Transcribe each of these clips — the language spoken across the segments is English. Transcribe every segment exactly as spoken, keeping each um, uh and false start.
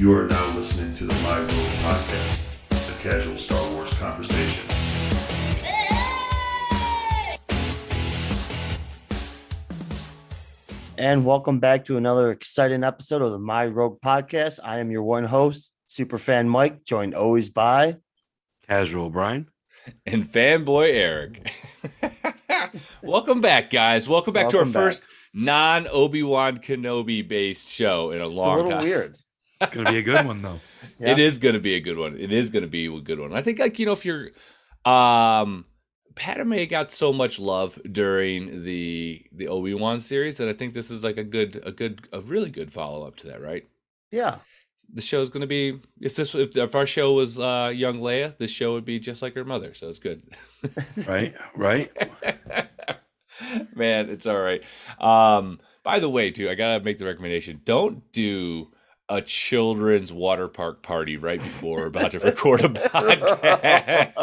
You are now listening to the My Rogue Podcast, a casual Star Wars conversation. And welcome back to another exciting episode of the My Rogue Podcast. I am your one host, Superfan Mike, joined always by Casual Brian and Fanboy Eric. Welcome back, guys. Welcome back Welcome to our back. first non-Obi-Wan Kenobi based show in a It's long a little time. weird. It's gonna be a good one though. Yeah. It is going to be a good one. It is going to be a good one. I think, like, you know, if you're, um, Padme got so much love during the the Obi-Wan series that I think this is like a good, a good, a really good follow up to that, right? Yeah. The show's going to be, if this, if, if our show was uh, young Leia, this show would be just like her mother. So it's good. Right, right. Man, it's all right. Um, by the way, too, I gotta make the recommendation. Don't do a children's water park party right before we're about to record a podcast.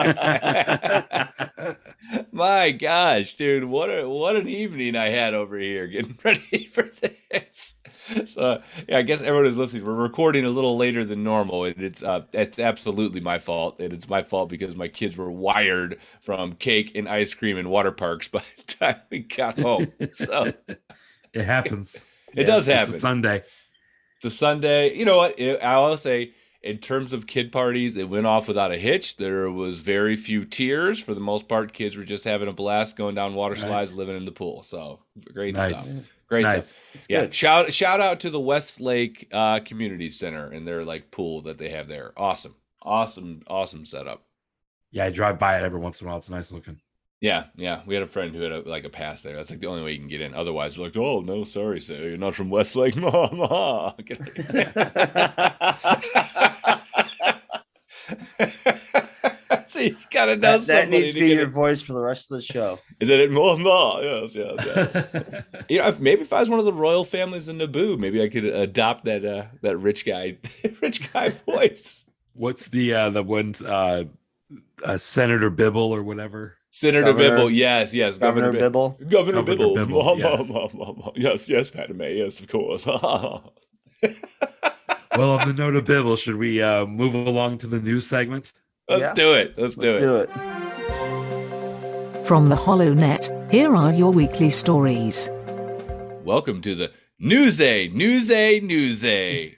My gosh, dude, what a what an evening I had over here getting ready for this. So yeah, I guess everyone is listening. We're recording a little later than normal, and it's uh it's absolutely my fault. And it's my fault because my kids were wired from cake and ice cream and water parks by the time we got home. So It happens. it does happen. It's a Sunday. The Sunday, you know what? It, I will say, in terms of kid parties, it went off without a hitch. There was very few tears. For the most part, kids were just having a blast, going down water Right. slides, living in the pool. So great Nice. stuff. Great Nice. stuff. It's Yeah. good. Shout shout out to the Westlake uh, Community Center and their like pool that they have there. Awesome, awesome, awesome setup. Yeah, I drive by it every once in a while. It's nice looking. Yeah, yeah. We had a friend who had a, like a pass there. That's like the only way you can get in. Otherwise, we're like, oh no, sorry, sir, you're not from Westlake, mama. So you gotta know That, that somebody needs to to be get your it. voice for the rest of the show. Is it mama? Yes, yes, yes. You know, if, maybe if I was one of the royal families in Naboo, maybe I could adopt that uh, that rich guy, rich guy voice. What's the uh the ones uh, uh Senator Bibble or whatever? Senator Governor- Bibble, yes, yes, Governor Bib- Bibble. Governor, Governor Bibble, Bibble, Ma- yes. ma- ma- ma- yes, yes, Padme, yes, of course. Well, on the note of Bibble, should we uh move along to the news segment? Let's Yeah. do it. Let's, Let's do, do it. it. From the HoloNet, here are your weekly stories. Welcome to the Newsay, Newsay, Newsay.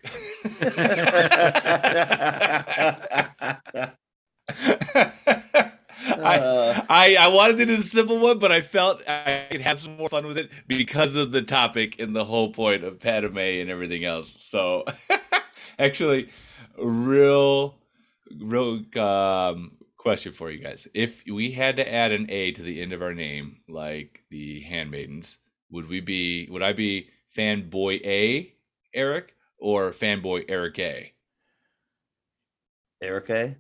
I, Uh, I I wanted to do the simple one, but I felt I could have some more fun with it because of the topic and the whole point of Padme and everything else. So, actually, real, real um, question for you guys: if we had to add an A to the end of our name, like the Handmaidens, would we be? Would I be Fanboy A, Eric, or Fanboy Eric A? Erica.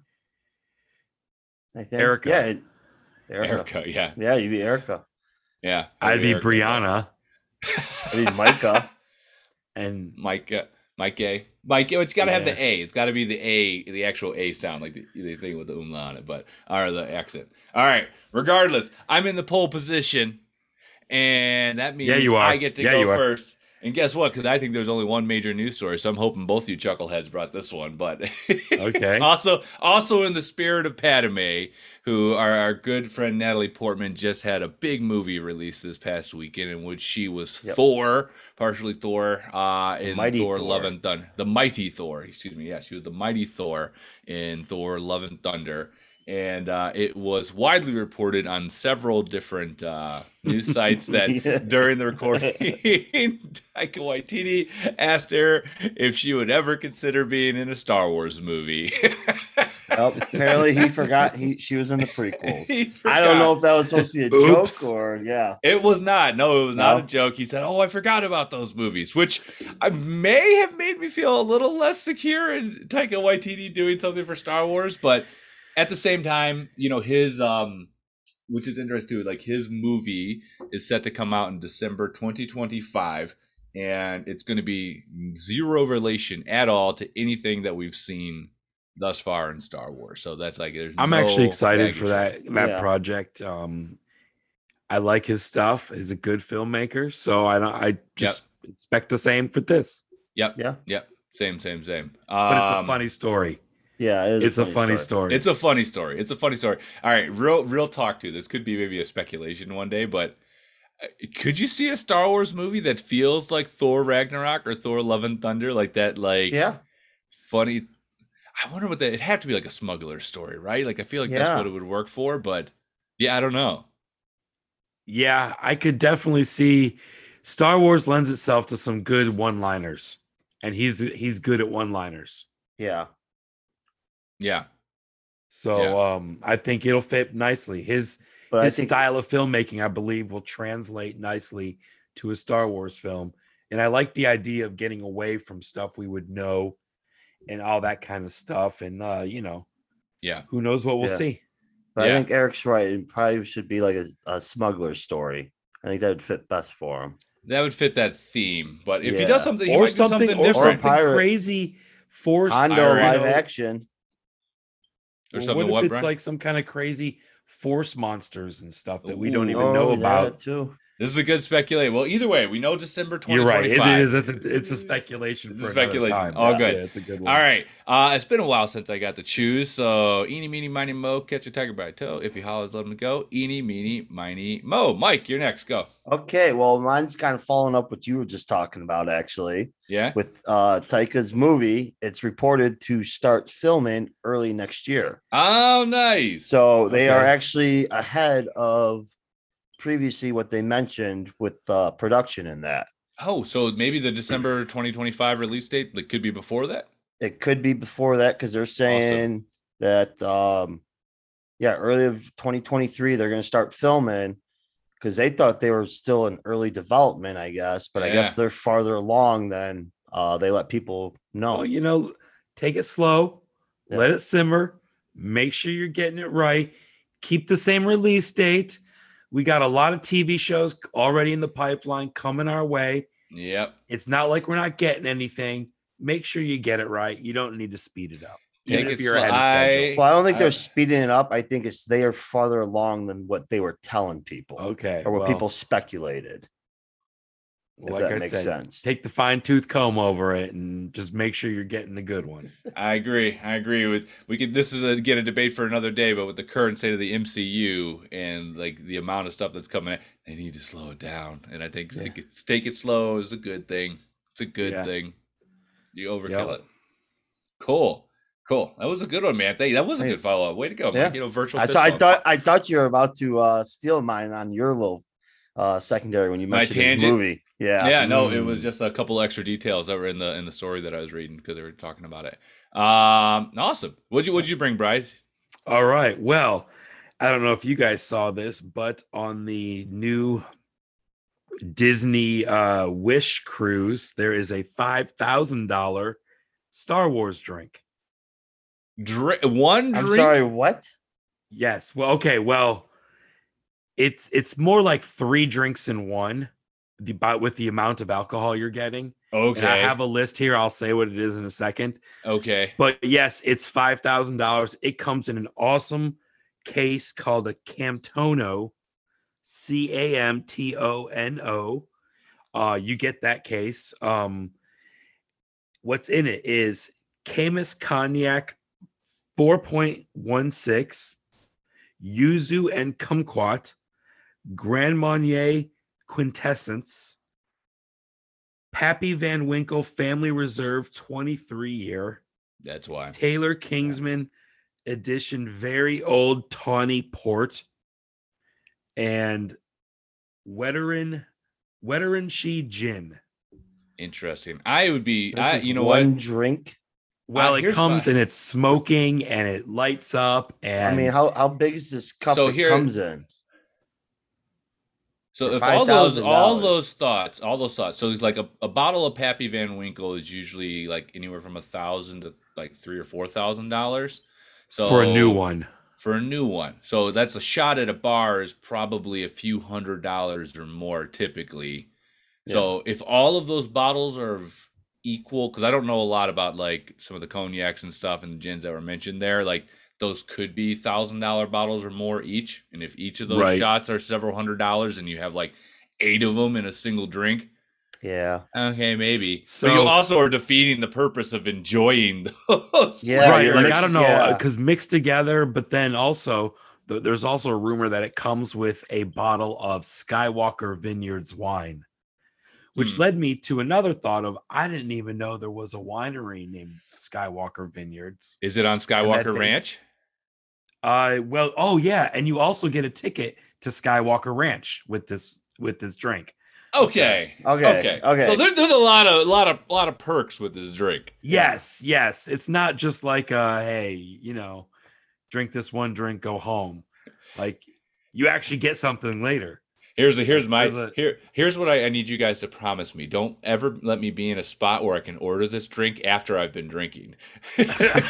I think. Erica. Yeah. it- Erica. Erica, yeah, Yeah, you'd be Erica. yeah. I'd be Erica. Brianna I'd be Micah. and Mike, uh, Mike A. Mike, it's got to have Yeah. the A. It's got to be the A, the actual A sound, like the, the thing with the umlaut on it, but or the accent. All right. Regardless, I'm in the pole position, and that means Yeah, you are. I get to Yeah, go you are. first. And guess what? Because I think there's only one major news story, so I'm hoping both you chuckleheads brought this one. But Okay. it's also also in the spirit of Padme, who our, our good friend Natalie Portman just had a big movie released this past weekend in which she was Yep. Thor, partially Thor, uh, in Mighty Thor, Thor. Love and Thunder, the Mighty Thor. Excuse me. Yeah, she was the Mighty Thor in Thor, Love and Thunder. And uh, it was widely reported on several different uh, news sites that Yeah. during the recording, Taika Waititi asked her if she would ever consider being in a Star Wars movie. Well, apparently he forgot he she was in the prequels. He I don't forgot. know if that was supposed to be a Oops. joke or yeah. It was not. No, it was not No? a joke. He said, "Oh, I forgot about those movies," which I may have made me feel a little less secure in Taika Waititi doing something for Star Wars, but at the same time, you know, his um which is interesting too, like his movie is set to come out in December twenty twenty-five, and it's going to be zero relation at all to anything that we've seen thus far in Star Wars. So that's like there's I'm no actually excited baggage for that that Yeah. project. Um, I like his stuff. He's a good filmmaker, so I don't. I just expect the same for this. Yep. Yeah. Yep. Same, same, same. But it's a Um, funny story. Yeah, it is It's a funny story. It's a funny story. It's a funny story. All right, real, real talk to this. Could be maybe a speculation one day, but uh, could you see a Star Wars movie that feels like Thor Ragnarok or Thor Love and Thunder, like that? Like, Yeah, funny. I wonder what that. It'd have to be like a smuggler story, right? Like, I feel like Yeah. that's what it would work for. But yeah, I don't know. Yeah, I could definitely see Star Wars lends itself to some good one-liners, and he's he's good at one-liners. yeah. Yeah, So Yeah. um, I think it'll fit nicely. His But his I think style of filmmaking, I believe, will translate nicely to a Star Wars film. And I like the idea of getting away from stuff we would know and all that kind of stuff. And uh, you know, yeah. who knows what we'll Yeah. see. But Yeah. I think Eric's right. It probably should be like a, a smuggler story. I think that would fit best for him. That would fit that theme. But if he Yeah. does something, he Or might do something, something or different. something Pirate. crazy force. Hondo Pirate. live you know, action. Or Or something what if what, it's Brian? like some kind of crazy force monsters and stuff that we don't even Ooh. know Oh, about? yeah, too. This is a good speculate. Well, either way, we know December You're right. It 2025. is. It's a, it's a speculation It's for a another speculation. time. All Yeah, good. Yeah, it's a good one. All right. Uh, it's been a while since I got to choose. So, eeny, meeny, miny, mo, catch a tiger by the toe. If he hollers, let him go. Eeny, meeny, miny, mo. Mike, you're next. Go. Okay, well, mine's kind of following up what you were just talking about, actually. Yeah. With uh Taika's movie, it's reported to start filming early next year. Oh, nice. So they are Okay. actually ahead of previously what they mentioned with uh, production in that. oh, so maybe the December twenty twenty-five release date that could be before that. It could be before that because they're saying that um yeah, early of twenty twenty-three they're going to start filming because they thought they were still in early development, I guess, but I Yeah. guess they're farther along than uh they let people know. Well, you know, take it slow, Yeah. let it simmer, make sure you're getting it right, keep the same release date. We got a lot of T V shows already in the pipeline coming our way. Yep. It's not like we're not getting anything. Make sure you get it right. You don't need to speed it up. Take Even it if you're slow. ahead of schedule. Well, I don't think they're I- speeding it up. I think it's they are farther along than what they were telling people Okay. or what well, people speculated. well, if like that I makes said, sense. take the fine tooth comb over it and just make sure you're getting a good one. I agree. I agree with we could. This is again a debate for another day. But with the current state of the M C U and like the amount of stuff that's coming, in, they need to slow it down. And I think Yeah. take, it, take it slow is a good thing. It's a good Yeah. thing. You overkill Yep. it. Cool, cool. That was a good one, man. Thank you. That was a Hey. good follow up. Way to go, Yeah. man. You know, virtual. I, fist so I bump. thought I thought you were about to uh, steal mine on your little uh, secondary when you My mentioned his tangent? movie. Yeah, Yeah, no, it was Mm. just a couple extra details that were in the in the story that I was reading because they were talking about it. Um, awesome. What'd you What'd you bring, Bryce? All right. Well, I don't know if you guys saw this, but on the new Disney uh, Wish cruise, there is a five thousand dollars Star Wars drink. Drink one I'm drink. sorry. What? Yes. Well, okay. Well, it's it's more like three drinks in one, the but with the amount of alcohol you're getting. Okay. And I have a list here. I'll say what it is in a second. okay. But yes, it's five thousand dollars. It comes in an awesome case called a Camtono, C A M T O N O. Uh, you get that case. Um, what's in it is Camus Cognac four point one six, Yuzu and Kumquat, Grand Marnier Quintessence, Pappy Van Winkle Family Reserve twenty-three year, That's why. Taylor Kingsman edition very old tawny port, and Weteran Weteran She gin. Interesting. I would be. This I, is you know one what? drink. Well, Uh, it here's comes my- and it's smoking and it lights up and I mean, how, how big is this cup So it here- comes in? So for if all those all five thousand dollars. those thoughts, all those thoughts. So it's like a, a bottle of Pappy Van Winkle is usually like anywhere from a thousand to like three or four thousand dollars. So for a new one. For a new one. So that's a shot at a bar is probably a few hundred dollars or more typically. So if all of those bottles are of equal, because I don't know a lot about like some of the cognacs and stuff and the gins that were mentioned there, like those could be thousand dollar bottles or more each. And if each of those Right. shots are several hundred dollars and you have like eight of them in a single drink, Yeah. Okay, maybe. So- So you also are defeating the purpose of enjoying those. Yeah, right. you're Like mixed- I don't know, yeah. because mixed together, but then also th- there's also a rumor that it comes with a bottle of Skywalker Vineyards wine, which Hmm. led me to another thought of I didn't even know there was a winery named Skywalker Vineyards. Is it on that Skywalker they- Ranch? Uh, well, oh yeah, and you also get a ticket to Skywalker Ranch with this with this drink. Okay. Okay, Okay. okay. So there, there's a lot of lot of lot of perks with this drink. Yes, yes, it's not just like uh, hey, you know, drink this one drink, go home. Like you actually get something later. Here's a, here's my There's a- here here's what I, I need you guys to promise me. Don't ever let me be in a spot where I can order this drink after I've been drinking. 'Cause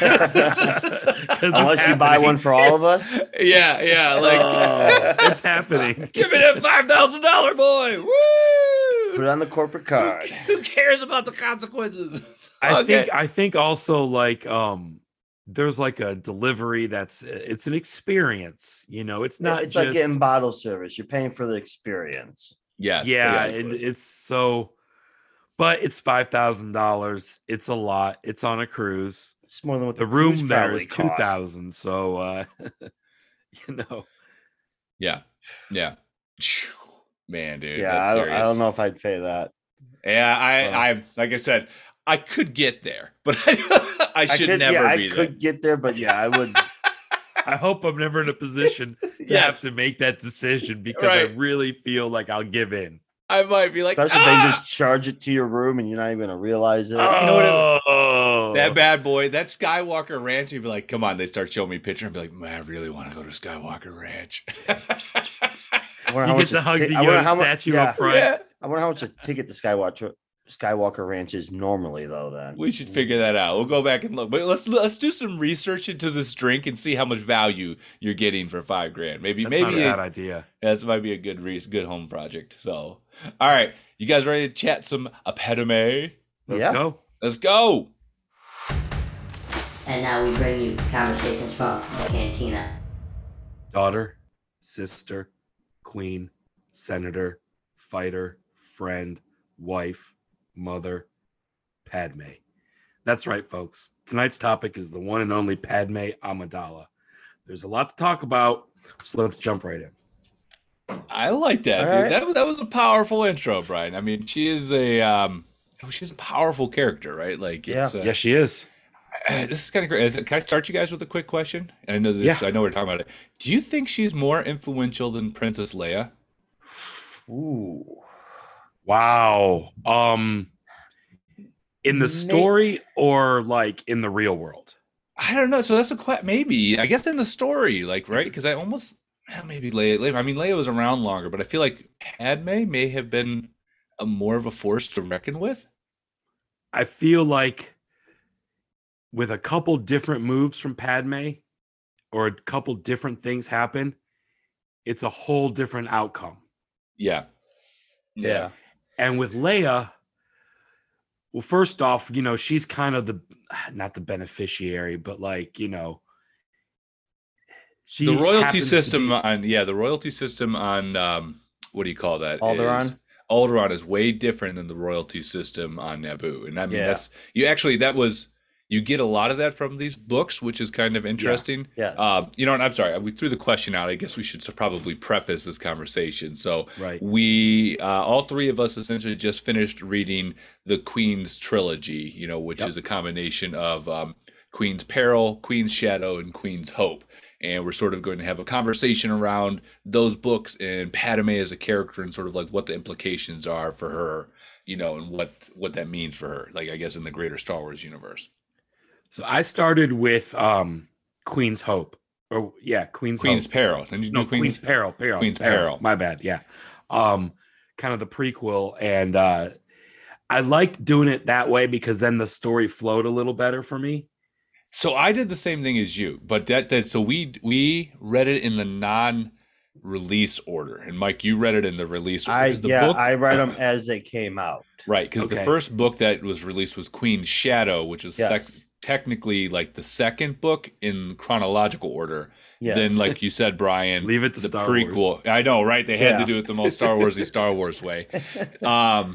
it's Unless you buy happening. one for all of us. yeah, yeah, like Oh, it's happening. give me that five thousand dollar boy. Put Woo! it on the corporate card. Who cares about the consequences? I Okay. think I think also like um there's like a delivery that's it's an experience, you know. It's not it's just like getting bottle service. You're paying for the experience. yes, yeah, basically. and it's so but it's five thousand dollars. It's a lot. It's on a cruise. It's more than what The the, cruise room there probably is two costs. thousand. So uh you know. yeah, yeah. Man, dude, Yeah, that's I don't, serious. I don't know if I'd pay that. Yeah, I, Well. I, like I said, I could get there, but I, I should could, never yeah, be I there. could get there, but yeah, I would. I hope I'm never in a position to Yes. have to make that decision because Right. I really feel like I'll give in. I might be like, Especially if "Ah!" they just charge it to your room and you're not even gonna realize it. know what it- Oh, that bad boy, that Skywalker Ranch. You'd be like, come on. They start showing me picture and be like, man, I really want to go to Skywalker Ranch. I wonder You how get much to a hug ti- the I wonder Yoda how mu- statue yeah, up front. yeah, I wonder how much a ticket to Skywalker Skywalker Ranch is normally, though. Then we should figure that out. We'll go back and look. But let's let's do some research into this drink and see how much value you're getting for five grand. Maybe That's maybe not a it- bad idea. Yeah, this might be a good re- good home project. So, all right, you guys ready to chat some epitome? Let's Yeah. go. Let's go. And now we bring you conversations from the cantina. Daughter, sister, queen, senator, fighter, friend, wife, mother, Padme. That's right, folks. Tonight's topic is the one and only Padme Amidala. There's a lot to talk about, so let's jump right in. I like that, All dude. right. That was that was a powerful intro, Brian. I mean, she is a um, oh, she's a powerful character, right? Like, it's, uh, Yes, she is. uh, this is kind of great. Can I start you guys with a quick question? I know this. Yeah. I know we're talking about it. Do you think she's more influential than Princess Leia? ooh, Wow. Um, in the May- story or like in the real world? I don't know. So that's a question. Maybe I guess in the story, like right? Because I almost eh, maybe Leia, Leia. I mean, Leia was around longer, but I feel like Padme may have been a more of a force to reckon with. I feel like with a couple different moves from Padme or a couple different things happen, it's a whole different outcome. Yeah. yeah, And with Leia, well, first off, you know, she's kind of the not the beneficiary, but like, you know, she The royalty happens to system be- on yeah, the royalty system on um what do you call that? Alderaan? Is- Alderaan is way different than the royalty system on Naboo. And I mean Yeah. that's you actually that was you get a lot of that from these books, which is kind of interesting. yes. Uh, you know, and I'm sorry, we threw the question out. I guess we should probably preface this conversation. So Right. we uh, all three of us essentially just finished reading the Queen's trilogy, you know, which Yep. is a combination of um, Queen's Peril, Queen's Shadow, and Queen's Hope. And we're sort of going to have a conversation around those books and Padme as a character and sort of like what the implications are for her, you know, and what what that means for her, like I guess in the greater Star Wars universe. So I started with um Queen's Hope. Or yeah, Queen's Queen's Hope. Peril. And you No, do Queen's, Peril, Peril. Queen's Peril. My bad. Yeah. Um, kind of the prequel. And uh I liked doing it that way because then the story flowed a little better for me. So I did the same thing as you, but that that so we we read it in the non-release order, and Mike, you read it in the release order. I 'Cause the yeah, book, I read them as they came out. right? Because the Okay. first book that was released was Queen's Shadow, which is sec- Yes. technically like the second book in chronological order. Yes. Then, like you said, Brian, Leave it to the Star prequel. Wars. I know, right? They had to Yeah. do it the most Star Warsy Star Wars way. Um,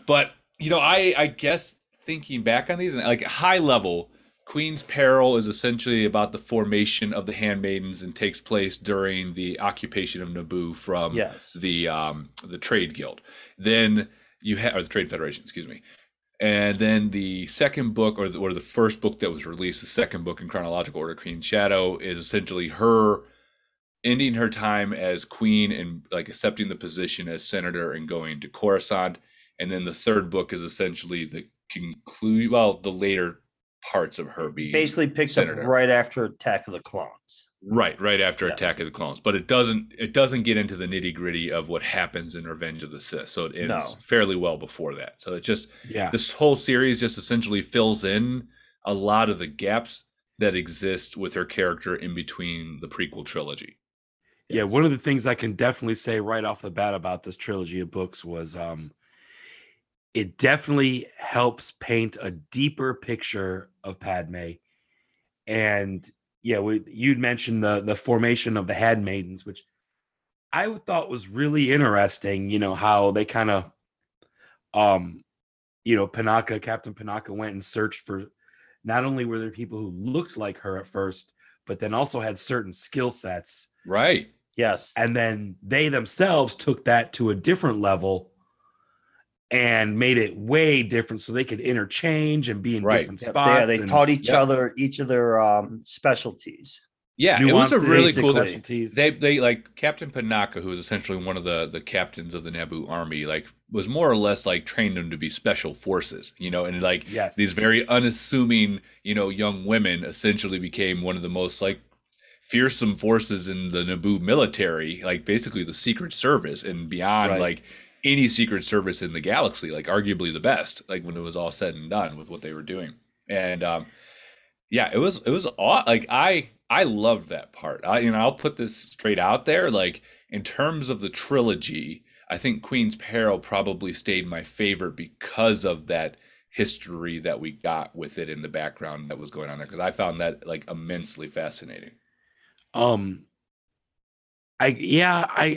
but you know, I I guess thinking back on these, like high level, Queen's Peril is essentially about the formation of the Handmaidens and takes place during the occupation of Naboo from Yes. the um the Trade Guild. Then you have or the Trade Federation, excuse me. And then the second book, or the, or the first book that was released, the second book in chronological order, Queen Shadow, is essentially her ending her time as queen and like accepting the position as senator and going to Coruscant. And then the third book is essentially the conclude, well, the later parts of her being Basically picks senator. up right after Attack of the Clones. Right, right after Yes. Attack of the Clones, but it doesn't it doesn't get into the nitty gritty of what happens in Revenge of the Sith. So it ends No. fairly well before that. So it just Yeah. this whole series just essentially fills in a lot of the gaps that exist with her character in between the prequel trilogy. Yeah, one of the things I can definitely say right off the bat about this trilogy of books was um it definitely helps paint a deeper picture of Padme. And yeah, we, you'd mentioned the the formation of the Handmaidens, which I thought was really interesting. You know how they kind of, um, you know, Panaka, Captain Panaka went and searched for. Not only were there people who looked like her at first, but then also had certain skill sets, Right. Yes. and then they themselves took that to a different level and made it way different, so they could interchange and be in Right. different Yep, spots. they, they and taught each Yep. other each of their um, specialties. Yeah, it was nuances, a really cool. basically. specialties. They they like Captain Panaka, who was essentially one of the the captains of the Naboo army, like was more or less like trained them to be special forces, you know, and like Yes. these very unassuming, you know, young women essentially became one of the most like fearsome forces in the Naboo military, like basically the Secret Service and beyond, Right. like any Secret Service in the galaxy, like arguably the best, like when it was all said and done with what they were doing. And um yeah, it was it was aw- like I I loved that part. I you know, I'll put this straight out there, like in terms of the trilogy, I think Queen's Peril probably stayed my favorite because of that history that we got with it in the background that was going on there, because I found that like immensely fascinating. Um, I yeah, I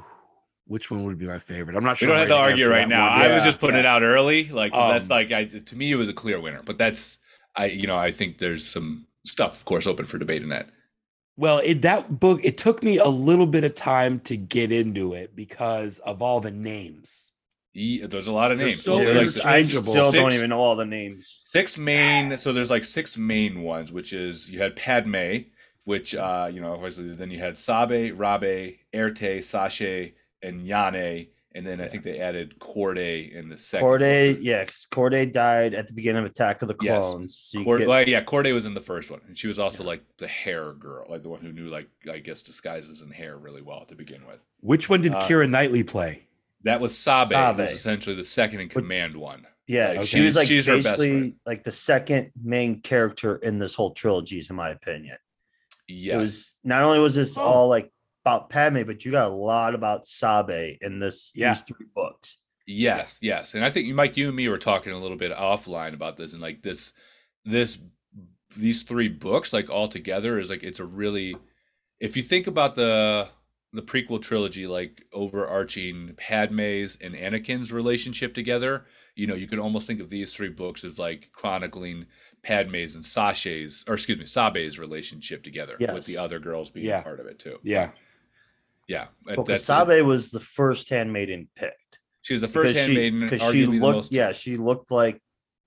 which one would be my favorite? I'm not We sure. don't I'm have to ready argue answer right that now. one. I was Yeah, just putting yeah. it out early, like 'cause that's Um, like I to me it was a clear winner. But that's I you know I think there's some stuff, of course, open for debate in that. Well, it that book it took me a little bit of time to get into it because of all the names. Ye- There's a lot of They're names. so There's, like, There's- I interchangeable. still don't Six- even know all the names. six main so there's like six main ones, which is you had Padme, which uh you know obviously then you had Sabe, Rabe, Erte, Sasha, and Yane, and then I think they added Corday in the second Corday, book. yeah, 'cause Corday died at the beginning of Attack of the Yes. Clones. So you Cord- get- well, yeah, Corday was in the first one, and she was also like the hair girl, like the one who knew like I guess disguises and hair really well to begin with. Which one did Uh, Keira Knightley play? That was Sabe, who Sabe. was essentially the second in But- command one. yeah, like, she was she's- like she's her best basically friend. like the second main character in this whole trilogy, in my opinion. Yes. It was not only was this Oh. all like about Padme, but you got a lot about Sabe in this Yeah. these three books. Yes, yes, and I think Mike, you and me were talking a little bit offline about this, and like this, this, these three books, like all together, is like it's a really, if you think about the the prequel trilogy, like overarching Padme's and Anakin's relationship together, you know, you can almost think of these three books as like chronicling Padme's and Sasha's, or excuse me, Sabe's relationship together, with Yes. the other girls being Yeah. part of it too. Yeah. Yeah, Because that's Sabe was the first handmaiden picked. she was the first Because she, handmaiden, because she arguably the looked, most, yeah, she looked like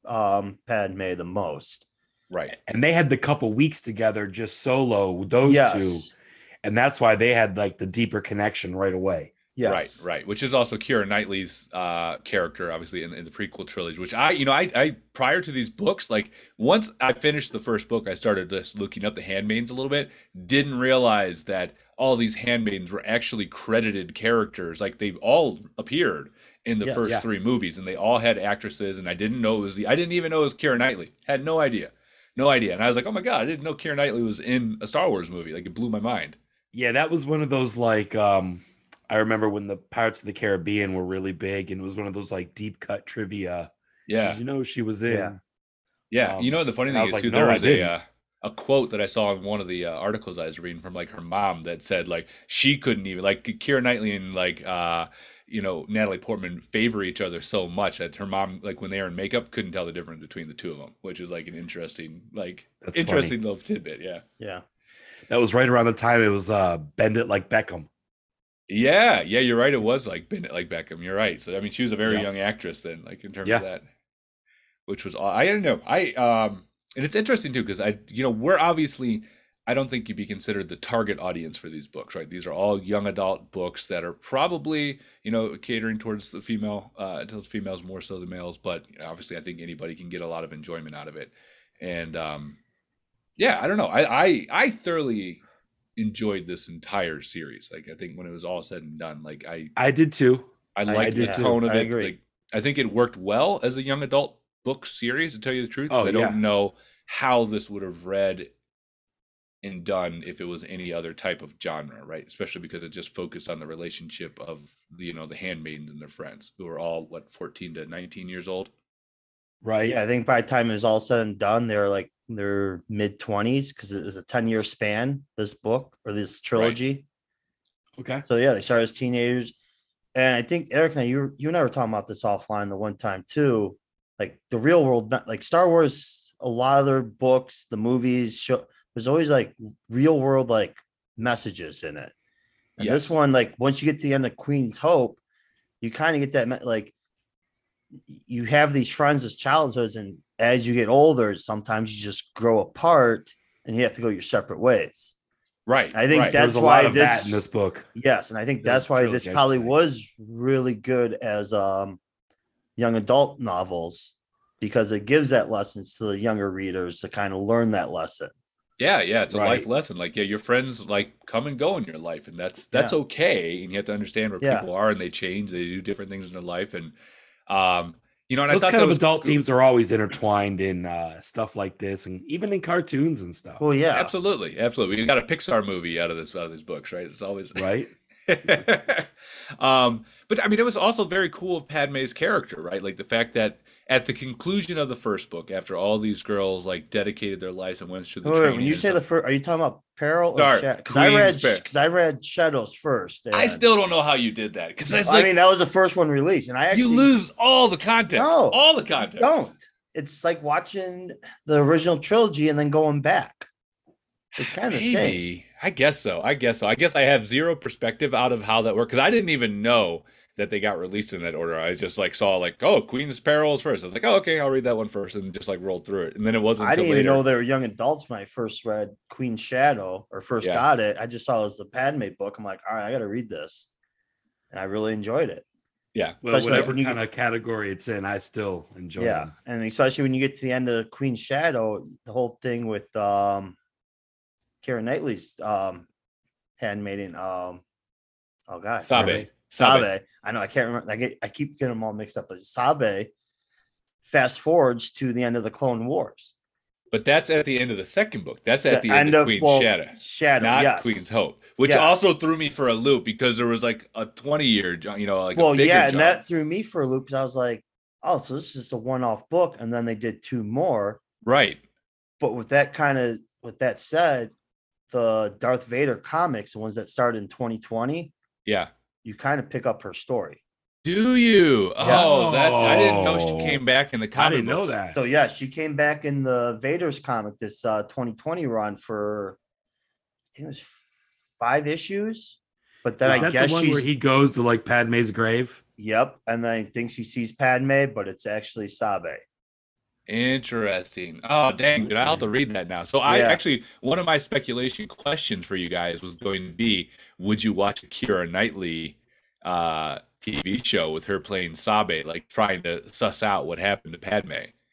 um Padme the most. right. And they had the couple weeks together just solo, those yes. two. And that's why they had like the deeper connection right away. Yes. Right, right. Which is also Keira Knightley's uh, character, obviously in, in the prequel trilogy. Which I, you know, I, I prior to these books, like once I finished the first book, I started just looking up the handmaidens a little bit. Didn't realize that all these handmaidens were actually credited characters. Like they've all appeared in the Yes. first Yeah. three movies, and they all had actresses. And I didn't know it was the. I didn't even know it was Keira Knightley. Had no idea, no idea. And I was like, oh my god, I didn't know Keira Knightley was in a Star Wars movie. Like it blew my mind. Yeah, that was one of those like um I remember when the Pirates of the Caribbean were really big, and it was one of those like deep cut trivia. Yeah. Did you know she was in? Yeah. Yeah, Um, you know the funny and I thing was is like, too. "No, There I was a didn't." uh, a quote that I saw in one of the uh, articles I was reading from like her mom that said like she couldn't even like Keira Knightley and like uh you know, Natalie Portman favor each other so much that her mom, like when they were in makeup, couldn't tell the difference between the two of them, which is like an interesting, like That's interesting funny. little tidbit. Yeah. Yeah. That was right around the time it was uh, Bend It Like Beckham. Yeah. Yeah. You're right. It was like Bend It Like Beckham. You're right. So, I mean, she was a very Yeah. young actress then, like in terms Yeah. of that, which was, I don't know. I, um, and it's interesting too, because I, you know, we're obviously, I don't think you'd be considered the target audience for these books, right? These are all young adult books that are probably, you know, catering towards the female, uh, towards females more so than males. But obviously, I think anybody can get a lot of enjoyment out of it. And um, yeah, I don't know. I, I I thoroughly enjoyed this entire series. Like, I think when it was all said and done, like I I did too. I I liked the did too. tone of I it. agree. Like, I think it worked well as a young adult book series. To tell you the truth, 'cause Oh, I don't yeah. know how this would have read and done if it was any other type of genre, right? Especially because it just focused on the relationship of the, you know, the handmaidens and their friends, who are all what fourteen to nineteen years old. Right. Yeah, I think by the time it was all said and done, they're like their mid twenties because it was a ten year span. This book or this trilogy. Okay. So yeah, they started as teenagers, and I think Eric and I, you you and I were talking about this offline the one time too. Like the real world, like Star Wars, a lot of their books, the movies show. There's always like real world like messages in it. And Yes. this one, like once you get to the end of Queen's Hope, you kind of get that me- like you have these friends as childhoods, and as you get older, sometimes you just grow apart and you have to go your separate ways. Right. I think right. that's There's a why lot of this, that in this book. yes, and I think There's that's why trilogy, this I should probably say. was really good as um young adult novels because it gives that lessons to the younger readers to kind of learn that lesson. Yeah, yeah, it's a Right. life lesson. Like, yeah, your friends like come and go in your life, and that's that's Yeah. okay. And you have to understand where Yeah. people are, and they change. They do different things in their life, and um, you know, and I Those thought kind that of was adult gr- themes are always intertwined in uh, stuff like this, and even in cartoons and stuff. Well, yeah, Absolutely, absolutely. We got a Pixar movie out of this out of these books, right? It's always Right. um, but I mean, it was also very cool of Padme's character, right? Like the fact that at the conclusion of the first book, after all these girls like dedicated their lives and went through the Wait, wait, training, when you and say the stuff- first, are you talking about Peril or Sorry, Shadow? Because I read Queen's Peril. because I read Shadows first. I and- still don't know how you did that because it's I like mean, that was the first one released, and I actually you lose all the context, No, all the context. don't. It's like watching the original trilogy and then going back. It's kind of the same. Maybe. I guess so. I guess so. I guess I have zero perspective out of how that worked because I didn't even know that they got released in that order. I just like saw like, oh, Queen's Peril is first. I was like, oh, okay, I'll read that one first, and just like rolled through it. And then it wasn't I until didn't even later. know they were young adults when I first read Queen Shadow or first Yeah. got it. I just saw it as the Padme book. I'm like, all right, I got to read this, and I really enjoyed it. Yeah. Well, Especially whatever when you kind of category it's in, I still enjoy yeah, them. and especially when you get to the end of Queen Shadow, the whole thing with um, Keira Knightley's um, handmaiden. Um, oh god, Sabe. Sabe. Sabe. I know I can't remember. I get I keep getting them all mixed up. But Sabe fast forwards to the end of the Clone Wars. But that's at the end of the second book. That's at the, The end, end of of- Queen's well, Shadow. Shadow, Not yes. Queen's Hope, which Yeah. also threw me for a loop because there was like a twenty year, ju- you know, like Well, a bigger yeah, and jump. that threw me for a loop because I was like, oh, so this is just a one-off book, and then they did two more. Right. But with that kind of with that said, the Darth Vader comics, the ones that started in twenty twenty, Yeah. you kind of pick up her story. Do you? Oh, that's I didn't know she Oh. came back in the comic I didn't know books. that. So yeah, she came back in the Vader's comic, this uh twenty twenty run for I think it was five issues. But then Is I that guess the one she's where he goes to like Padme's grave? yep, and then I think she sees Padme, but it's actually Sabe. Interesting. Oh, dang, dude, I'll have to read that now. So I Yeah. actually, one of my speculation questions for you guys was going to be, would you watch a Keira Knightley uh, T V show with her playing Sabe, like trying to suss out what happened to Padme?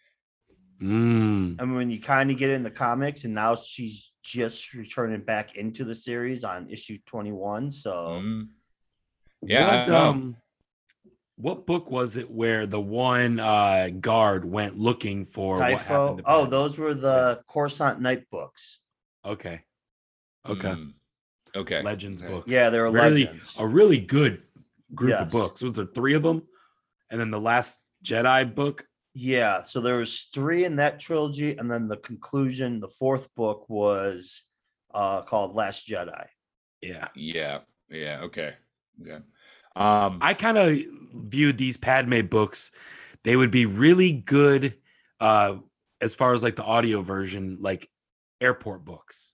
Mm. I mean, when you kind of get in the comics, and now she's just returning back into the series on issue twenty-one. So Mm. Yeah, I What, don't know. um, what book was it where the one uh, guard went looking for what happened Typho. to Oh, Padme? those were the Coruscant Night books. Okay. Okay. Mm. Okay. Legends Okay. books. Yeah, they were really, legends. A really good group of Yes. books. Was there three of them? And then the last Jedi book? Yeah, so there was three in that trilogy, and then the conclusion, the fourth book was uh called Last Jedi. Yeah. Yeah. Yeah. Okay. Okay. Um, I kind of viewed these Padme books. They would be really good uh, as far as like the audio version, like airport books.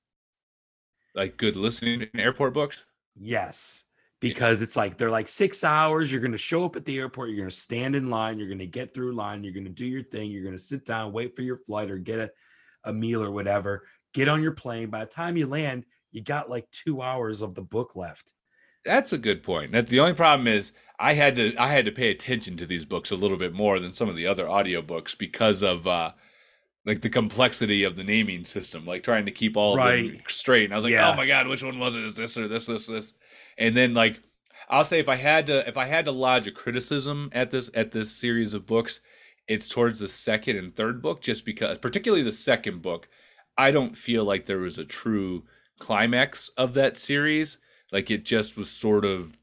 like good listening in airport books. Yes, because it's like they're like six hours. You're going to show up at the airport. You're going to stand in line. You're going to get through line. You're going to do your thing. You're going to sit down, wait for your flight or get a, a meal or whatever. Get on your plane. By the time you land, you got like two hours of the book left. That's a good point. That the only problem is I had to I had to pay attention to these books a little bit more than some of the other audiobooks because of uh like the complexity of the naming system, like trying to keep all of them Right. straight. And I was like, Yeah. oh my God, which one was it? Is this or this, this, this? And then like I'll say if I had to if I had to lodge a criticism at this at this series of books, it's towards the second and third book, just because particularly the second book, I don't feel like there was a true climax of that series. Like it just was sort of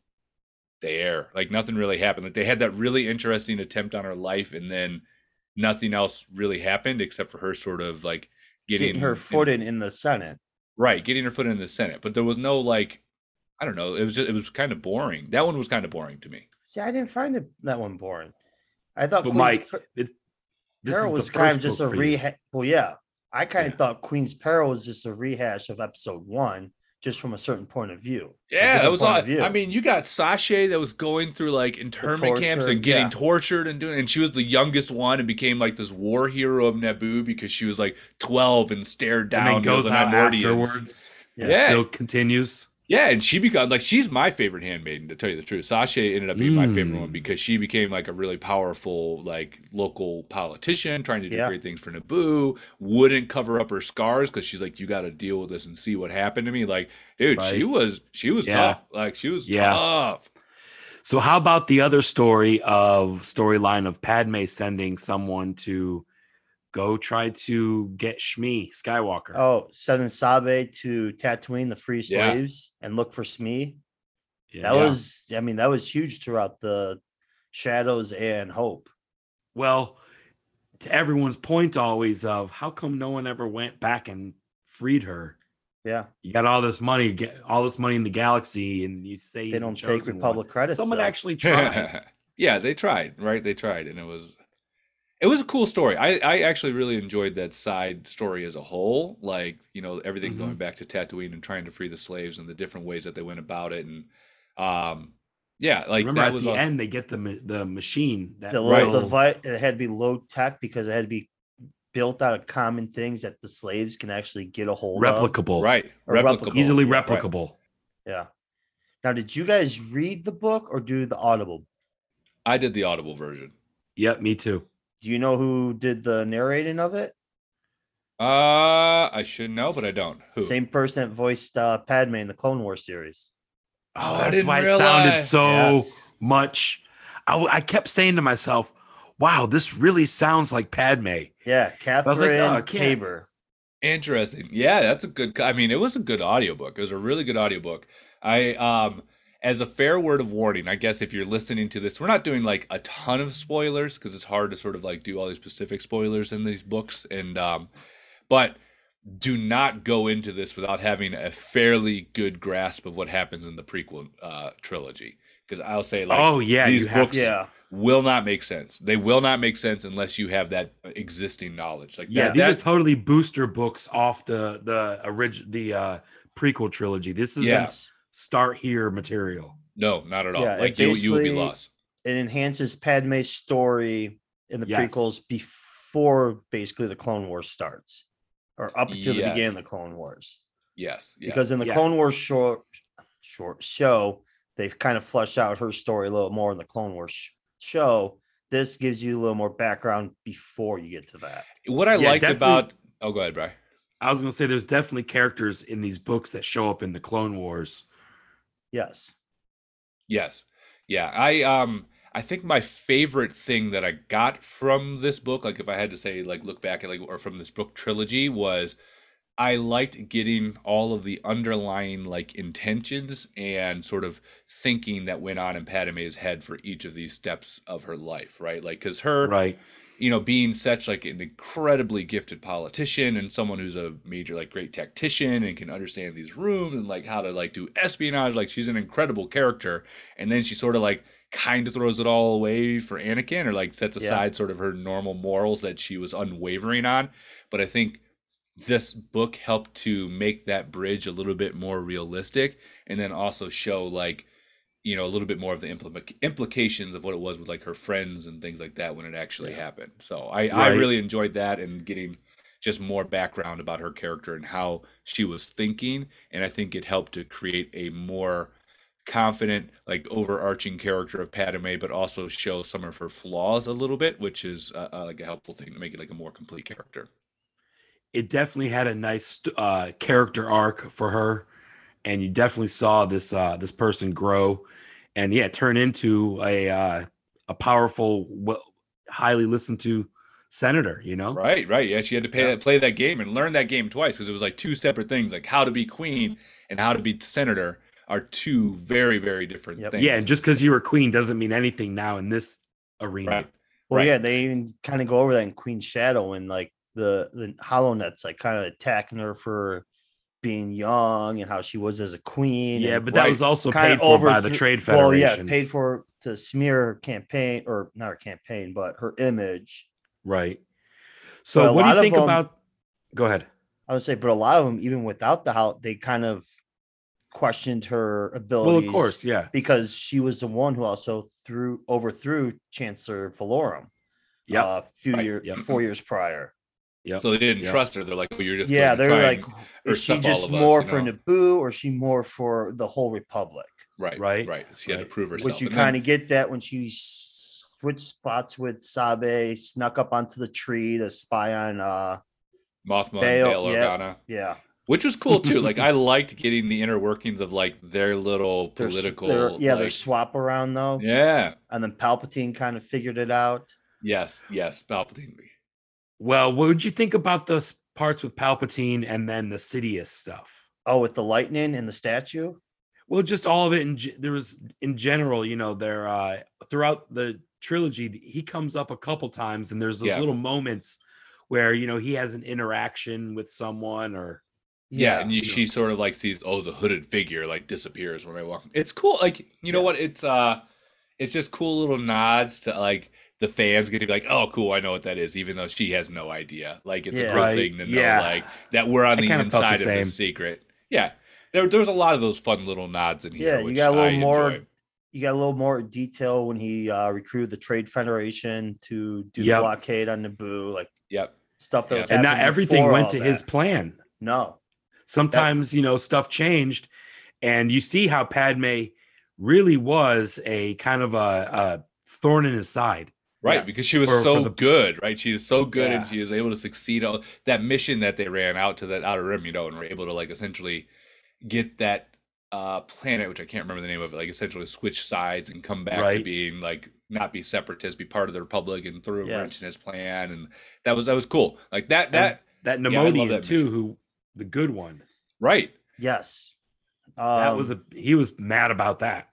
there. Like nothing really happened. Like they had that really interesting attempt on her life, and then nothing else really happened except for her sort of like getting, Getting her foot in in the Senate. right, getting her foot in the Senate. But there was no like, I don't know. It was just it was kind of boring. That one was kind of boring to me. See, I didn't find it that one boring. I thought But Queen's Mike, Per- it, this Peril is the was kind first of just book a for you. rehash. Well, yeah, I kind of Yeah. thought Queen's Peril was just a rehash of episode one, just from a certain point of view. a Yeah, that different was point all. of view. I mean, you got Sasha that was going through like internment camps torture, and getting yeah. tortured and doing, and she was the youngest one and became like this war hero of Naboo because she was like twelve and stared down. And then goes the out Neimoidians. afterwards. Yeah. And Yeah. still continues. Yeah, and she became like she's my favorite handmaiden, to tell you the truth. Sasha ended up being my favorite one Mm. because she became like a really powerful like local politician trying to do Yeah. great things for Naboo. Wouldn't cover up her scars because she's like, you got to deal with this and see what happened to me. Like, dude, she Right. was she was Yeah. tough. Like she was Yeah. tough. So how about the other story of storyline of Padme sending someone to go try to get Shmi Skywalker? Oh, sending Sabe to Tatooine, the free Yeah. slaves, and look for Smee. Yeah. That was, I mean, that was huge throughout the Shadows and Hope. Well, to everyone's point always of how come no one ever went back and freed her? Yeah, You got all this money, get all this money in the galaxy, and you say they he's the don't take chosen Republic one. credits. Someone though. actually tried. Yeah, they tried, right? They tried, and it was it was a cool story. I I actually really enjoyed that side story as a whole. Like, you know, everything Mhm. going back to Tatooine and trying to free the slaves and the different ways that they went about it, and um, yeah, like Remember that at was the all- end they get the ma- the machine that the Right. little will- device. It had to be low tech because it had to be built out of common things that the slaves can actually get a hold of. replicable, right, Or replicable, replicable. easily Right. replicable. Yeah. Now, did you guys read the book or do the Audible? I did the Audible version. Yep, me too. Do you know who did the narrating of it? Uh, I should know, but I don't. Who? Same person that voiced uh, Padme in the Clone Wars series. Oh, Oh, I that's didn't why it sounded realize. so Yes. much. I, w- I kept saying to myself, "Wow, this really sounds like Padme." Yeah, Catherine was like, oh, I can't- Tabor. Interesting. Yeah, that's a good. I mean, it was a good audiobook. It was a really good audiobook. I um as a fair word of warning, I guess if you're listening to this, we're not doing like a ton of spoilers because it's hard to sort of like do all these specific spoilers in these books and um but do not go into this without having a fairly good grasp of what happens in the prequel uh trilogy because I'll say like oh yeah, these you have books to. Yeah. will not make sense. They will not make sense unless you have that existing knowledge. Like Yeah, that, these are that- totally booster books off the the original the uh prequel trilogy. This isn't Yeah. start here material. no, not at all. Yeah, it like you you would be basically- lost. It enhances Padme's story in the Yes. prequels before basically the Clone Wars starts, or up until the Yeah. beginning of the Clone Wars. Yes. Yeah. Because in the Yeah. Clone Wars short short show, they've kind of fleshed out her story a little more in the Clone Wars sh- show. This gives you a little more background before you get to that. what I Yeah, liked definitely- about oh go ahead, Bri. I was gonna say there's definitely characters in these books that show up in the Clone Wars. Yes. Yes. Yeah. I um I think my favorite thing that I got from this book, like if I had to say like look back at like or from this book trilogy was I liked getting all of the underlying like intentions and sort of thinking that went on in Padme's head for each of these steps of her life, right? Like, because her, Right. you know, being such like an incredibly gifted politician and someone who's a major like great tactician and can understand these rooms and like how to like do espionage, like she's an incredible character. And then she sort of like kind of throws it all away for Anakin, or like sets Yeah. aside sort of her normal morals that she was unwavering on. But I think this book helped to make that bridge a little bit more realistic, and then also show like, you know, a little bit more of the impl- implications of what it was with like her friends and things like that when it actually Yeah. happened. So I, I Right. really enjoyed that, and getting just more background about her character and how she was thinking. And I think it helped to create a more confident, like overarching character of Padme, but also show some of her flaws a little bit, which is uh, uh, like a helpful thing to make it like a more complete character. It definitely had a nice uh, character arc for her, and you definitely saw this uh, this person grow, and yeah, turn into a uh, a powerful, well, highly listened to senator. You know, Right, right. Yeah, she had to pay Yeah. that, play that game and learn that game twice, because it was like two separate things. Like how to be queen and how to be senator are two very, very different Yep. things. Yeah, and just because you were queen doesn't mean anything now in this arena. Right. Well, Right. yeah, they even kind of go over that in Queen's Shadow, and like the the Hollow Net's like kind of attacking her for being young and how she was as a queen. Yeah, and but that Right. was also kinda paid for by the overthrew- Trade Well, Federation. yeah, paid for to smear her campaign, or not her campaign, but her image. Right. But So, a what do lot you of think them- about? Go ahead. I would say, but a lot of them, even without the Hollow, they kind of questioned her abilities. Well, of course, yeah. because she was the one who also threw overthrew Chancellor Valorum. Yep. uh, a few Right. years, Yep. four years prior. Yep. So they didn't Yep. trust her. They're like, oh, you're just Yeah, going to they're try like, and is she usurp all just of us, more you for know? Naboo, or is she more for the whole Republic? Right, Right, right, right. She had right. to prove herself. Which you And then- kind of get that when she s- switched spots with Sabe, snuck up onto the tree to spy on. uh Mothma Bail, and Bail yeah. Organa, Yeah, which was cool too. Like I liked getting the inner workings of like their little Their s- political, their- yeah, their like, swap around though, yeah, and then Palpatine kind of figured it out. yes, yes, Palpatine. Well, what would you think about those parts with Palpatine and then the Sidious stuff? Oh, with the lightning and the statue. Well, just all of it. In, ge- there was in general, you know, there uh, throughout the trilogy, he comes up a couple times, and there's those Yeah. little moments where you know he has an interaction with someone, or Yeah, and you, you know. she sort of like sees, oh, the hooded figure like disappears when I walk. It's cool. Like, you know Yeah. what? It's uh, it's just cool little nods to like the fans get to be like, oh, cool, I know what that is, even though she has no idea. Like, it's a Yeah. cool Right, thing to know, yeah. like that we're on I the kinda felt the inside of same. the secret. Yeah, there, there's a lot of those fun little nods in here. Yeah, you which got a little I more. enjoy. You got a little more detail when he uh, recruited the Trade Federation to do Yep. the blockade on Naboo, like Yep. stuff that Yeah. was and not happening everything before went all to that. his plan. No, Sometimes you know stuff changed, and you see how Padme really was a kind of a, a thorn in his side. Right, Yes. because she was For- for so the- good, right? She is so good, and Yeah. she was able to succeed on that mission that they ran out to that outer rim, you know, and were able to like essentially get that uh planet, which I can't remember the name of it, like essentially switch sides and come back to Right. being like not be separatist, be part of the Republic, and throw a Yes. wrench in his plan, and that was that was cool. Like that that That Yeah, I love Nemodian that too, mission. who the good one. right. yes, That Um, was a he was mad about that.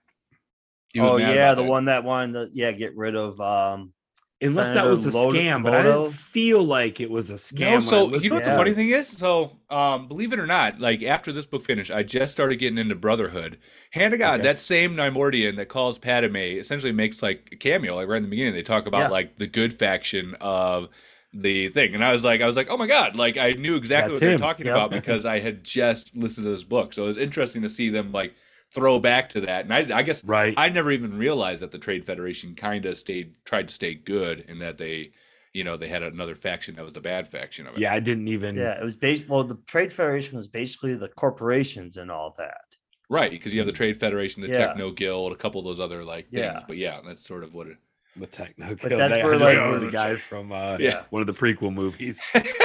He was oh mad yeah, about the that. one that wanted to yeah get rid of um Unless Senator that was a Lodo- scam, but I Lodo? didn't feel like it was a scam. No, when I so you know listened what the Yeah. funny thing is? So, um, believe it or not, like after this book finished, I just started getting into Brotherhood. Hand to God, Okay. that same Nymordian that calls Padme essentially makes like a cameo. Like right in the beginning, they talk about Yeah. like the good faction of the thing, and I was like, I was like, oh my God, like I knew exactly That's what they're him. talking Yep. about because I had just listened to this book. So it was interesting to see them like throw back to that, and I, I guess Right. I never even realized that the Trade Federation kind of stayed, tried to stay good, and that they, you know, they had another faction that was the bad faction of it. Yeah, I didn't even. yeah, it was based. Well, the Trade Federation was basically the corporations and all that. Right, because you have the Trade Federation, the Yeah. Techno Guild, a couple of those other like things. Yeah. But yeah, that's sort of what it. The techno. But kill. that's They- I where, just like- remember the guy from uh, Yeah. one of the prequel movies.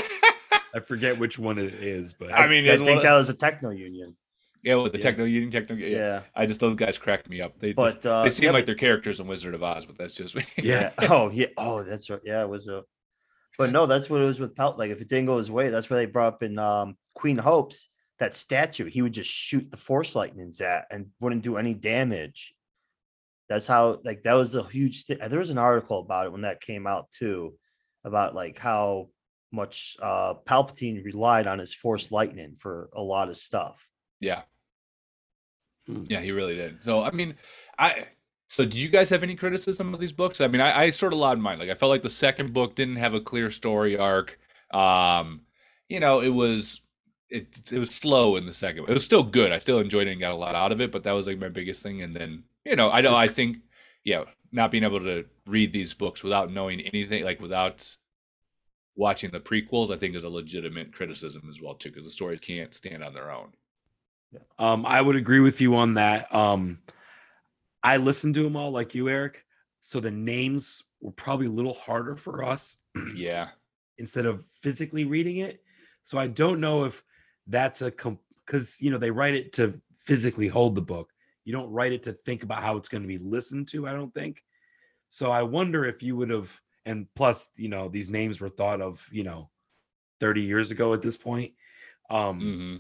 I forget which one it is, but I mean, I it's think one- that was a Techno Union. Yeah, with the Yeah. Techno Union, Techno. Yeah. Yeah, I just those guys cracked me up. They but uh, they seem yeah, like but- they're characters in Wizard of Oz, but that's just me. yeah. yeah. Oh yeah. Oh, that's right. Yeah, it was a. But no, that's what it was with Pelt. Like if it didn't go his way, that's where they brought up in um, Queen Hopes that statue. He would just shoot the force lightnings at and wouldn't do any damage. That's how like that was a huge. St- there was an article about it when that came out too, about like how much uh, Palpatine relied on his force lightning for a lot of stuff. Yeah. Hmm. Yeah, he really did. So I mean, I so do you guys have any criticism of these books? I mean, I, I sort of loud mine. Like I felt like the second book didn't have a clear story arc. Um, you know, it was it it was slow in the second. It was still good. I still enjoyed it and got a lot out of it, but that was like my biggest thing. And then, you know, I know I think, yeah, not being able to read these books without knowing anything, like without watching the prequels, I think is a legitimate criticism as well too, because the stories can't stand on their own. Um, I would agree with you on that. Um, I listened to them all like you, Eric. So the names were probably a little harder for us Yeah. instead of physically reading it. So I don't know if that's a because you know they write it to physically hold the book. You don't write it to think about how it's going to be listened to. I don't think. So I wonder if you would have. And plus, you know, these names were thought of, you know, thirty years ago at this point. Um, Mm-hmm.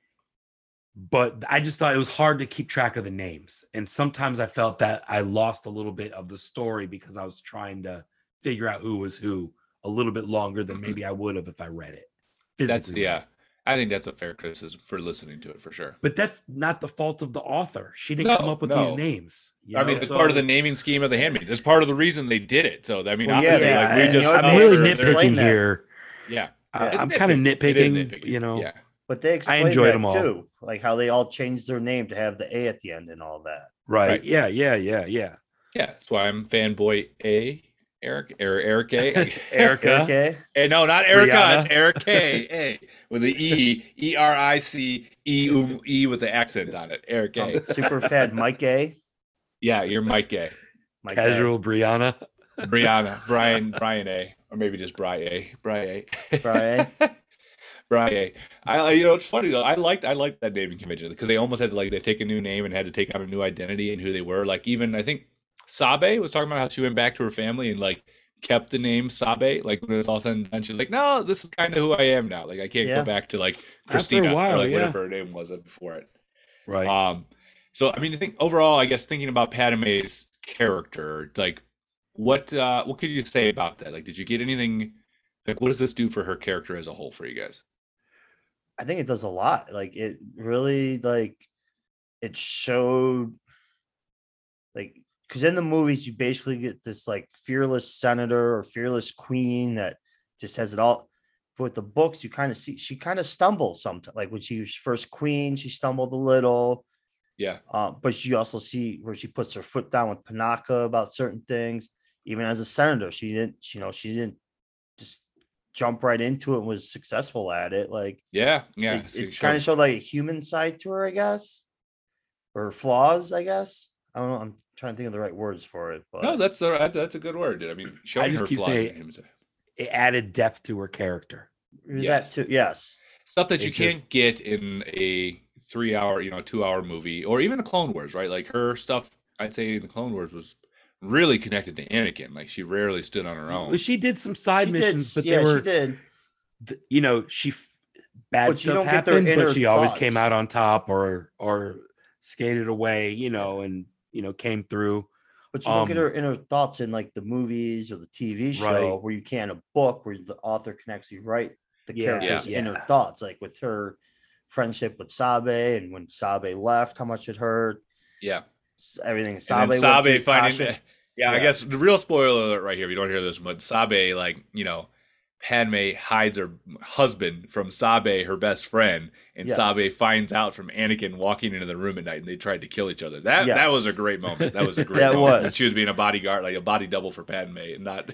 But I just thought it was hard to keep track of the names. And sometimes I felt that I lost a little bit of the story because I was trying to figure out who was who a little bit longer than maybe I would have if I read it. That's Physically. yeah. I think that's a fair criticism for listening to it for sure. But that's not the fault of the author. She didn't No, come up with no. these names. you I know? mean, it's So- part of the naming scheme of the Handmaid. That's part of the reason they did it. So I mean, Well, yeah, obviously, yeah, like we and, just you know, I'm felt really they're- they're nitpicking playing that. here. yeah. I- It's I'm kind of nitpicky. It is nitpicking, nitpicky. you know. Yeah. But they explained enjoyed that them all. too, like how they all changed their name to have the A at the end and all that. Right. Right. Yeah. Yeah. Yeah. Yeah. Yeah, that's why I'm fanboy A, Eric, or Eric A. Erica. Okay. Eh, no, not Erica. Brianna. It's Eric K. A with the E, E R I C E U E with the accent on it. Eric A. Super fad Mike A. Yeah, you're Mike A. Mike Casual Brianna. Brianna, Brian, Brian A, or maybe just Bri A, Bri A, Brian. Bri A. I, I- you know, it's funny though. I liked, I liked that naming convention because they almost had to like they take a new name and had to take on a new identity and who they were. Like even I think Sabe was talking about how she went back to her family and like kept the name Sabe. Like when it was all said and done, she's like, no, this is kind of who I am now. Like I can't Yeah. go back to like After a Christina while, or like yeah. whatever her name was before it. Right. Um, so I mean, I think overall, I guess thinking about Padme's character, like, what uh, what could you say about that? Like, did you get anything? Like, what does this do for her character as a whole for you guys? I think it does a lot. Like it really like it showed like because in the movies you basically get this like fearless senator or fearless queen that just has it all. But with the books, you kind of see she kind of stumbles sometimes. Like when she was first queen, she stumbled a little. Yeah, Um, but you also see where she puts her foot down with Panaka about certain things. Even as a senator, she didn't, you know, she didn't just jump right into it and was successful at it. Like yeah, yeah. it, so it's it kind of showed- showed like a human side to her, I guess, or flaws, I guess. I don't know. I'm trying to think of the right words for it, but no, that's the that's a good word. dude. I mean, showing just her keep flaws saying- in him. It added depth to her character. that yes. too. Yes, Stuff that you It can't just- get in a three-hour, you know, two-hour movie, or even the Clone Wars, right? Like her stuff, I'd say in the Clone Wars was really connected to Anakin. Like she rarely stood on her own. Well, she did some side She missions, did, but yeah, they were, she did. th- you know, she f- bad But you stuff don't get their happened, but inner she always thoughts. came out on top or or skated away, you know, and you know came through. But you don't get Um, her inner thoughts in like the movies or the T V show Right. where you can a book where the author can actually write the Yeah, character's yeah. inner thoughts, like with her friendship with Sabe and when Sabe left, how much it hurt, Yeah. s- everything And Sabe then went through, Sabe finding Tasha- that. Yeah, I Yeah. guess the real spoiler alert right here. If you don't hear this, but Sabe, like, you know, Padme hides her husband from Sabe, her best friend, and Yes. Sabe finds out from Anakin walking into the room at night, and they tried to kill each other. That that Yes. was a great moment. That was a great That moment. was. She was being a bodyguard, like a body double for Padme, and not.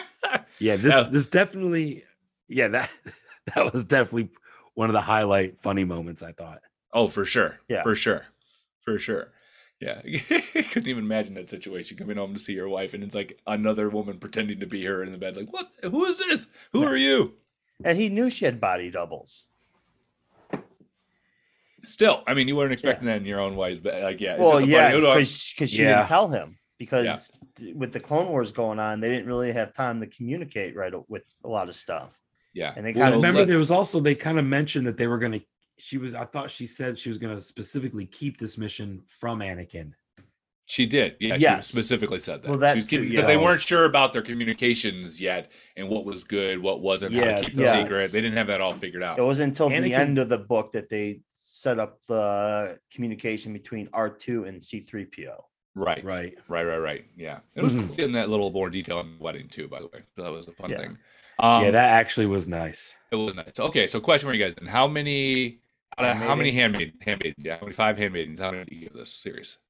Yeah, this Yeah. this definitely, yeah, that that was definitely one of the highlight funny moments, I thought. Oh, for sure. Yeah. For sure. For sure. Yeah. I couldn't even imagine that situation coming home to see your wife and it's like another woman pretending to be her in the bed. Like, what? Who is this? Who are you? and he knew she had body doubles. Still, I mean, you weren't expecting that in your own wife's bed. Like, yeah. It's Well, just a yeah, funny- because she Yeah. didn't tell him. because th- with the Clone Wars going on, they didn't really have time to communicate right o- with a lot of stuff. Yeah. And they Well, kind of remember let- there was also they kind of mentioned that they were going to. She was. I thought she said she was going to specifically keep this mission from Anakin. She did. Yeah, Yes. she specifically said that. Well, that She was keeping- too, because they yes. weren't sure about their communications yet and what was good, what wasn't, how to Yes, keep the yes. secret. They didn't have that all figured out. it wasn't until Anakin- the end of the book that they set up the communication between R two and C three P O. Right. Right. Right, right, right. Yeah. It was Mhm. cool in that little more detail in the wedding too, by the way. So that was a fun Yeah. thing. Um, yeah, that actually was nice. it was nice. Okay, so question for you guys: then how many, out of how many handmaid, handmaid, yeah, how many five handmaidens? How many do you give this series?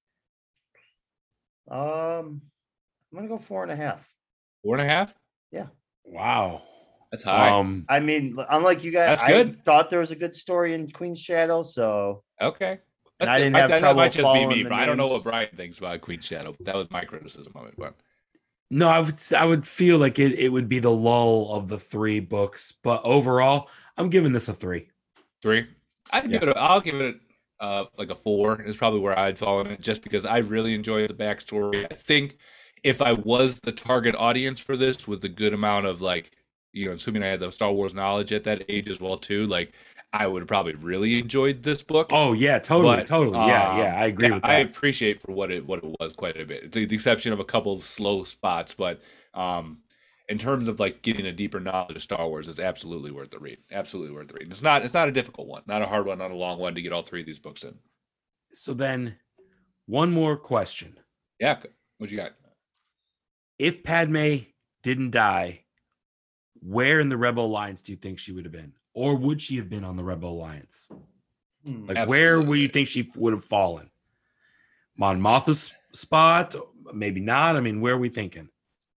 Um, I'm gonna go four and a half. Four and a half. Wow. That's high. Um, I mean, unlike you guys, That's I good. thought there was a good story in Queen's Shadow, so okay. and That's I good. didn't have that, that trouble might just be following me, the but I don't know names. what Brian thinks about Queen Shadow. That was my criticism of it. But no, I would. s- I would feel like it. It would be the lull of the three books, but overall, I'm giving this a three. three, I'd give it. A, I'll give it uh, like a four. Is probably where I'd fall in it, just because I really enjoyed the backstory. I think if I was the target audience for this, with a good amount of like, you know, assuming I had the Star Wars knowledge at that age as well too, like I would have probably really enjoyed this book. Oh yeah, totally, But, totally. Yeah, um, yeah, I agree yeah, with I that. appreciate for what it what it was quite a bit, to the exception of a couple of slow spots. But um, in terms of like getting a deeper knowledge of Star Wars, it's absolutely worth the read. Absolutely worth the read. It's not it's not a difficult one, not a hard one, not a long one to get all three of these books in. So then, one more question: Yeah, what you got? if Padme didn't die, where in the Rebel Alliance do you think she would have been, or would she have been on the Rebel Alliance? hmm, Like, where Absolutely. would you think she would have fallen? Mon Mothma's spot? Maybe not. I mean, where are we thinking?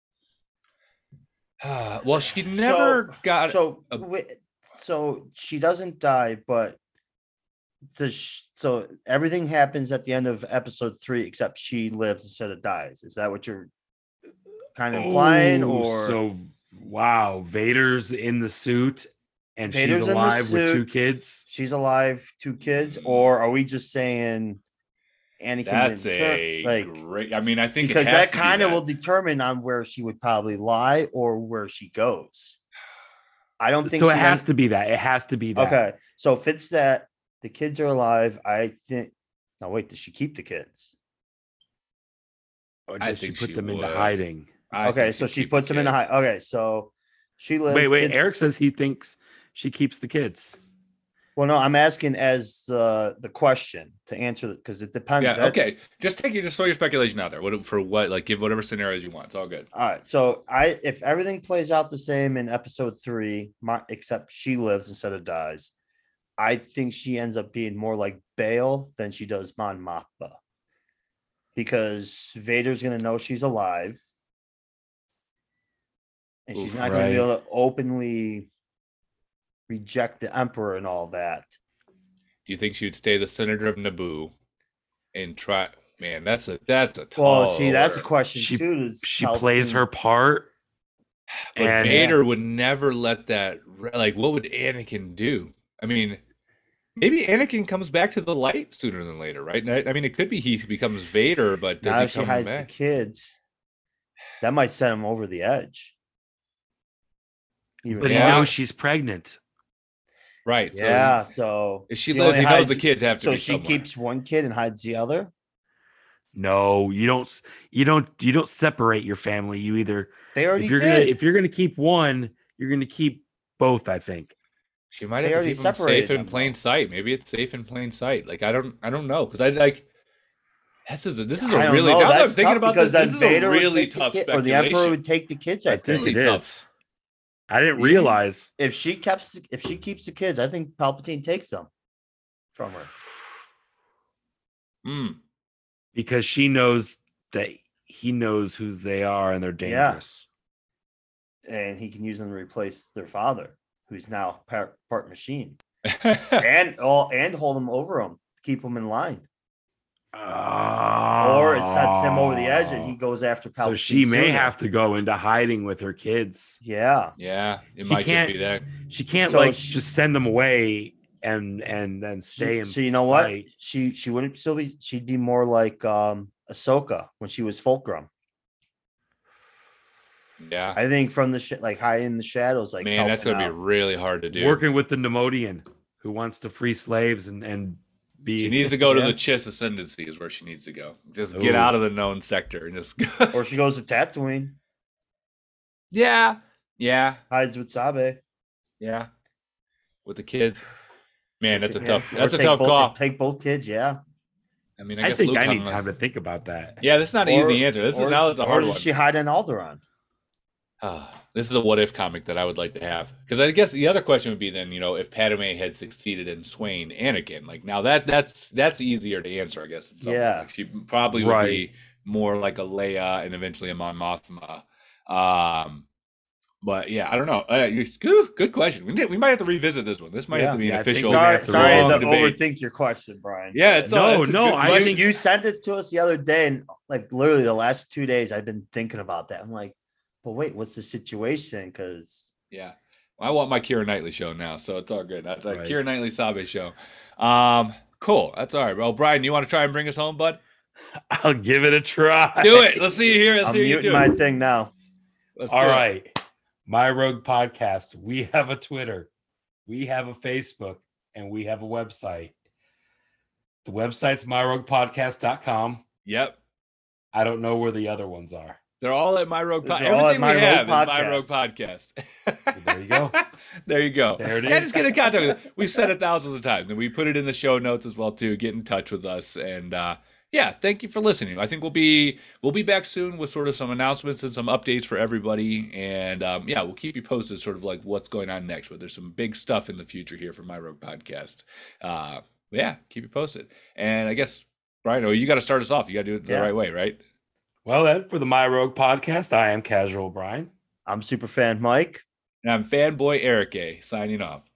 well, she never got. so a- wi- so she doesn't die, but the sh- so everything happens at the end of episode three except she lives instead of dies. Is that what you're kind of implying? Oh, Or so wow, Vader's in the suit and Vader's she's in the alive with two suit. kids. she's alive, two kids, or are we just saying Anakin That's didn't serve- a like great. I mean, I think it because has that to be kind of that. will determine on where she would probably lie or where she goes. I don't think So she it has went- to be that. It has to be that. Okay, so if it's that the kids are alive, I think. Now wait, does she keep the kids? Or I does she think put she them into would. hide? I Okay, think so she'd she keep the puts them in a high. kids. Okay, so she lives. Wait, wait. kids- Eric says he thinks she keeps the kids. Well, no, I'm asking as the the question to answer because it depends. Yeah. That- Okay. Just take it. Just throw your speculation out there. What for? What? Like, give whatever scenarios you want. It's all good. All right, so I if everything plays out the same in episode three, my, except she lives instead of dies, I think she ends up being more like Bail than she does Mon Mothma, because Vader's gonna know she's alive, and she's Oof, not gonna be right. able to openly reject the Emperor and all that. Do you think she would stay the senator of Naboo and try? Man, that's a that's a tall. Well, see, that's a order. question She- too. is She plays Palpatine- her part. But and Vader would never let that. re- Like, what would Anakin do? I mean, maybe Anakin comes back to the light sooner than later, right? I I mean, it could be he becomes Vader, but does Now he if she come hides back? the kids, that might set him over the edge. Even But Yeah. he knows she's pregnant. Right. so yeah, so if she she lives, only he knows hides- the kids have to So be she somewhere. keeps one kid and hides the other. No, you don't. s- You don't. You don't separate your family. You either They already if you're did. gonna if you're gonna keep one, you're gonna keep both. I think. She might They have to already keep them separated safe in them, plain though. sight. Maybe it's safe in plain sight. Like I don't, I don't know, because I like. That's a, this is I a don't really. know, Now that I'm that's thinking tough about because this, this then is Vader a would really take the tough kid- speculation. or the Emperor would take the kids. I, I think think it Really tough. is. I didn't Yeah. realize. if she keeps if she keeps the kids, I think Palpatine takes them from her. Mm. Because she knows that he knows who they are and they're Yeah. dangerous. And he can use them to replace their father, who's now part, part machine, and all and hold them over them, keep them in line. Or it sets him over the edge, and he goes after Palpatine. So she may sooner. have to go into hiding with her kids. Yeah, Yeah, it She might just can't- be that. She can't So like she- just send them away and and then stay in So you know sight. what? She she wouldn't still be. She'd be more like um Ahsoka when she was Fulcrum. Yeah, I think from the sh- like high in the shadows, like man, that's helping gonna be out. really hard to do. Working with the Nemodian who wants to free slaves and and be. She needs to go to Yeah. the Chiss Ascendancy is where she needs to go. Just get Ooh. out of the known sector and just go. Or she goes to Tatooine, yeah, yeah, hides with Sabe. yeah. With the kids, man, that's a Yeah. tough. Or That's a take tough both, call. Take both kids, yeah. I mean, I, I guess think Luke I hung need on- time to think about that. Yeah, this is not an Or- easy answer. This is or now is- it's a or hard does one. she hide in Alderaan? Ah, this is a what if comic that I would like to have. Because I guess the other question would be then, you know, if Padme had succeeded in swaying Anakin, like now that that's that's easier to answer, I guess. in some way. Yeah. Like, she probably would Right. be more like a Leia and eventually a Mon Mothma. Um, but yeah, I don't know. Uh, you- good, good question. We, we might have to revisit this one. This might Yeah. have to be Yeah, an I think official. so. Sorry, have to sorry long to debate. overthink your question, Brian. Yeah, it's No, all, it's a no, good I You, question. think- you sent it to us the other day, and like literally the last two days, I've been thinking about that. I'm like, but wait, what's the situation? Because Yeah. Well, I want my Keira Knightley show now, so it's all good. That's like Right. Keira Knightley Sabe show. Um, cool. That's all right. Well, Brian, you want to try and bring us home, bud? I'll give it a try. Do it. Let's see you here. Let's I'm see you muting do my it. thing now. Let's All do it. right. My Rogue Podcast. We have a Twitter, we have a Facebook, and we have a website. The website's my rogue podcast dot com. Yep. I don't know where the other ones are. They're all at My Rogue Podcast. They're all at Everything My we Rogue have is My Rogue Podcast. Podcast. There you go. There you go. There it Yeah, is. just get in contact with us. We've said it thousands of times, and we put it in the show notes as well too. Get in touch with us, and uh, yeah, thank you for listening. I think we'll be we'll be back soon with sort of some announcements and some updates for everybody, and um, yeah, we'll keep you posted, sort of like what's going on next. But there's some big stuff in the future here for My Rogue Podcast. Uh, yeah, keep you posted. And I guess Brian, oh, you got to start us off. You got to do it the Yeah. right way, right? Well, then, for the My Rogue Podcast, I am Casual Brian. I'm Superfan Mike. And I'm fanboy Eric A. signing off.